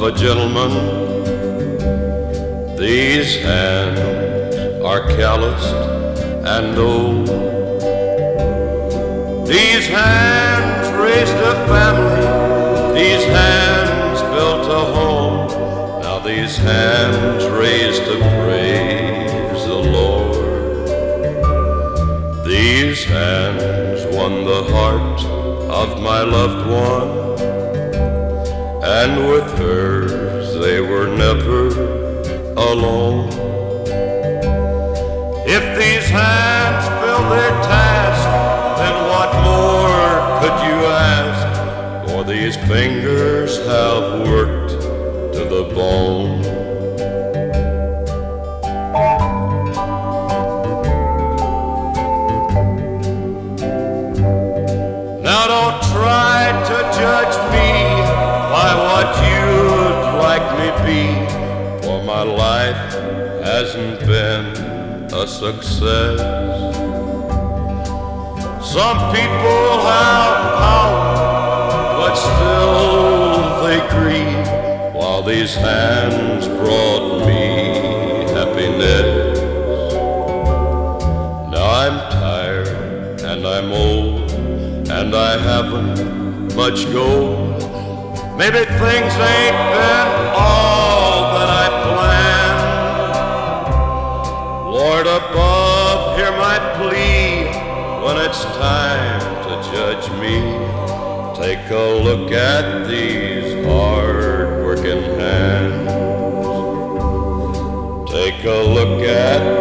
a gentleman. These hands are calloused and old. These hands raised a family. These hands built a home. Now these hands raised to praise the Lord. These hands won the heart of my loved one, and with hers they were never alone. If these hands fill their task, then what more could you ask? For these fingers have worked to the bone. Now don't try to judge me by what you'd like me be, for my life hasn't been a success. Some people have power, but still they grieve, while these hands brought me happiness. Now I'm tired and I'm old, and I haven't much gold. Maybe things ain't been all that I planned. Lord above, hear my plea when it's time to judge me. Take a look at these hard-working hands. Take a look at